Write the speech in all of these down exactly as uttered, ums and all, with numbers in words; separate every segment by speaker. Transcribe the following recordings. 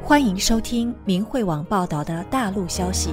Speaker 1: 欢迎收听明慧网报道的大陆消息。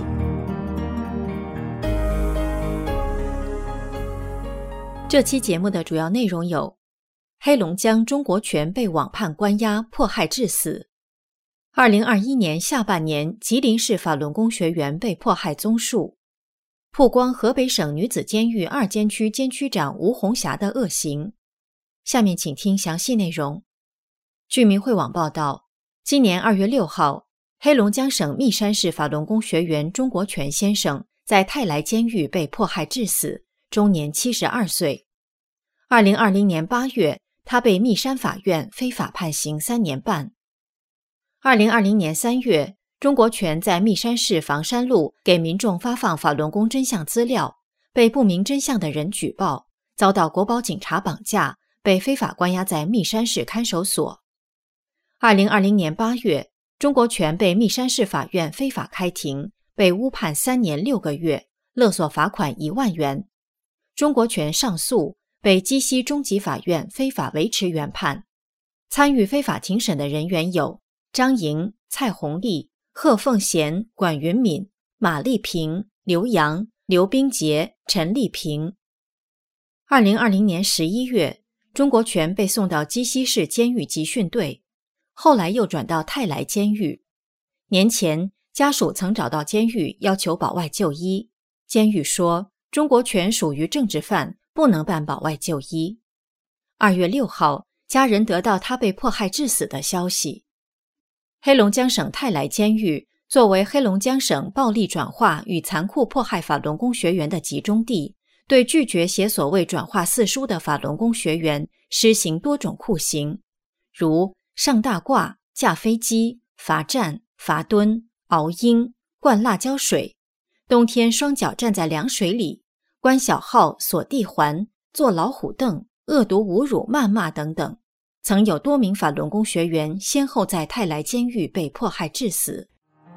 Speaker 1: 这期节目的主要内容有：黑龙江中国权被网判关押迫害致死；二零二一年下半年吉林市法轮功学员被迫害综述；曝光河北省女子监狱二监区监区长吴红霞的恶行。下面请听详细内容。据明慧网报道，今年二月六号，黑龙江省密山市法轮功学员钟国权先生在泰来监狱被迫害致死，终年七十二岁。二零二零年八月，他被密山法院非法判刑三年半。二零二零年三月，钟国权在密山市房山路给民众发放法轮功真相资料，被不明真相的人举报，遭到国保警察绑架，被非法关押在密山市看守所。二零二零年八月，钟国权被密山市法院非法开庭，被误判三年六个月，勒索罚款一万元。钟国权上诉，被鸡西中级法院非法维持原判。参与非法庭审的人员有张莹、蔡红丽、贺凤贤、管云敏、马丽萍、刘洋、刘冰杰、陈丽萍。二零二零年十一月，钟国权被送到鸡西市监狱集训队，后来又转到泰来监狱。年前，家属曾找到监狱要求保外就医，监狱说钟国权属于政治犯，不能办保外就医。二月六号，家人得到他被迫害致死的消息。黑龙江省泰来监狱作为黑龙江省暴力转化与残酷迫害法轮功学员的集中地，对拒绝写所谓转化四书的法轮功学员施行多种酷刑，如上大褂、架飞机、罚站、罚蹲、熬鹰、灌辣椒水，冬天双脚站在凉水里，关小号、锁地环、坐老虎凳、恶毒侮辱、谩骂等等。曾有多名法轮功学员先后在泰来监狱被迫害致死。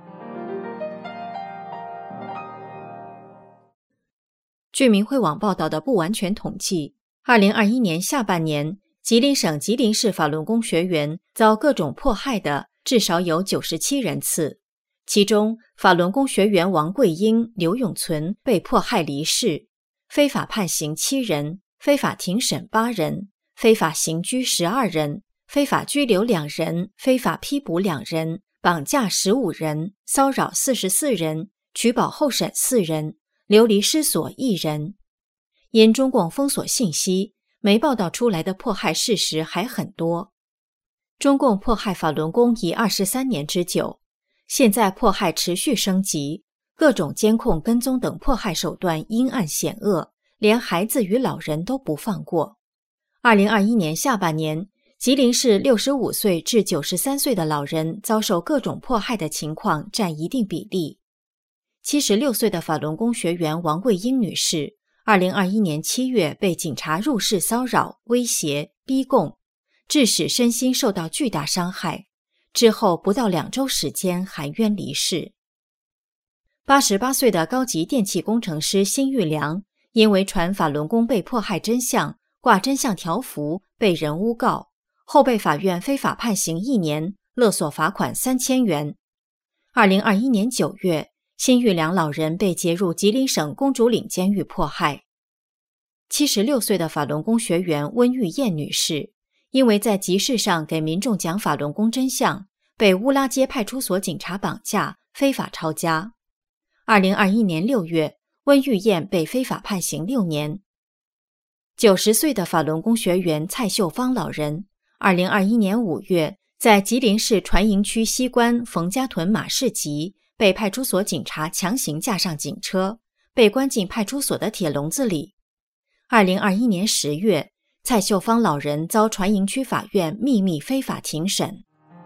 Speaker 1: 据明慧网报道的不完全统计，二零二一年下半年，吉林省吉林市法轮功学员遭各种迫害的至少有九十七人次，其中法轮功学员王桂英、刘永存被迫害离世，非法判刑七人，非法庭审八人，非法刑拘十二人，非法拘留两人，非法批捕两人，绑架十五人，骚扰四十四人，取保候审四人，流离失所一人。因中共封锁信息，没报道出来的迫害事实还很多。中共迫害法轮功已二十三年之久，现在迫害持续升级，各种监控、跟踪等迫害手段阴暗险恶，连孩子与老人都不放过。二零二一年下半年，吉林市六十五岁至九十三岁的老人遭受各种迫害的情况占一定比例。七十六岁的法轮功学员王桂英女士，二零二一年七月被警察入室骚扰、威胁、逼供，致使身心受到巨大伤害，之后不到两周时间含冤离世。八十八岁的高级电气工程师辛玉良，因为传法轮功被迫害真相，挂真相条幅，被人诬告，后被法院非法判刑一年，勒索罚款三千元。二零二一年九月，辛玉良老人被接入吉林省公主岭监狱迫害。七十六岁的法轮功学员温玉燕女士，因为在集市上给民众讲法轮功真相，被乌拉街派出所警察绑架，非法抄家。二零二一年六月，温玉燕被非法判刑六年。九十岁的法轮功学员蔡秀芳老人，二零二一年五月，在吉林市船营区西关冯家屯马市集，被派出所警察强行架上警车，被关进派出所的铁笼子里。二零二一年十月，蔡秀芳老人遭船营区法院秘密非法庭审。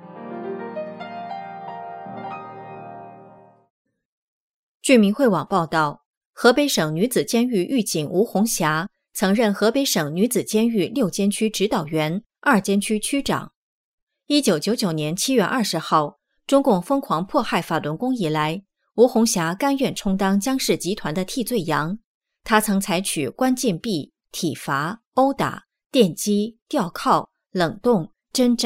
Speaker 1: 据明慧网报道，河北省女子监狱狱警吴红霞曾任河北省女子监狱六监区指导员、二监区区长。一九九九年七月二十号，中共疯狂迫害法轮功以来，吴红霞甘愿充当江氏集团的替罪羊。他曾采取关禁闭、体罚、殴打、电击、吊铐、冷冻、针扎、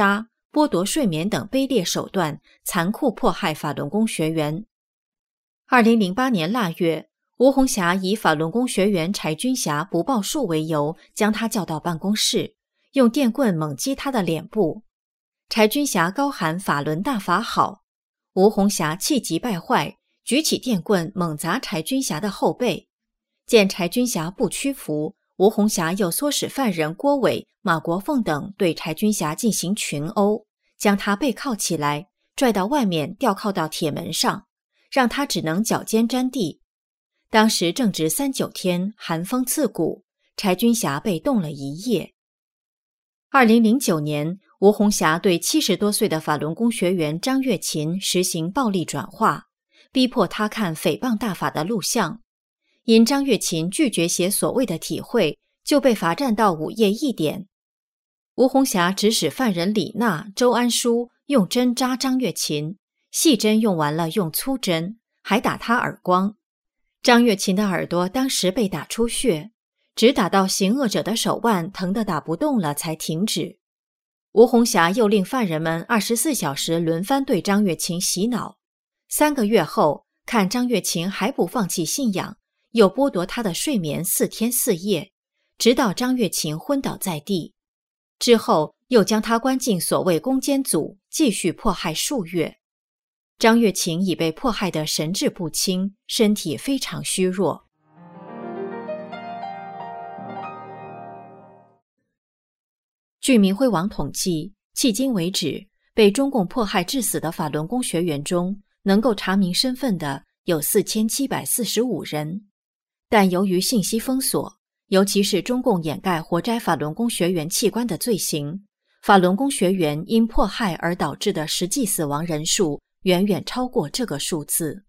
Speaker 1: 剥夺睡眠等卑劣手段，残酷迫害法轮功学员。二零零八年腊月，吴红霞以法轮功学员柴君霞不报数为由，将他叫到办公室，用电棍猛击他的脸部。柴君霞高喊法轮大法好，吴红霞气急败坏，举起电棍猛砸柴君霞的后背。见柴君霞不屈服，吴红霞又唆使犯人郭伟、马国凤等对柴君霞进行群殴，将他背靠起来，拽到外面吊靠到铁门上，让他只能脚尖沾地。当时正值三九天，寒风刺骨，柴君霞被冻了一夜。二零零九年，吴红霞对七十多岁的法轮功学员张月琴实行暴力转化，逼迫他看诽谤大法的录像。因张月琴拒绝写所谓的体会，就被罚站到午夜一点。吴红霞指使犯人李娜、周安书用针扎张月琴，细针用完了用粗针，还打他耳光。张月琴的耳朵当时被打出血，只打到行恶者的手腕疼得打不动了才停止。吴红霞又令犯人们二十四小时轮番对张月琴洗脑。三个月后，看张月琴还不放弃信仰，又剥夺他的睡眠四天四夜，直到张月琴昏倒在地。之后又将他关进所谓攻坚组，继续迫害数月。张月琴已被迫害得神志不清，身体非常虚弱。据明辉网统计，迄今为止，被中共迫害致死的法轮功学员中，能够查明身份的有四千七百四十五人。但由于信息封锁，尤其是中共掩盖活摘法轮功学员器官的罪行，法轮功学员因迫害而导致的实际死亡人数远远超过这个数字。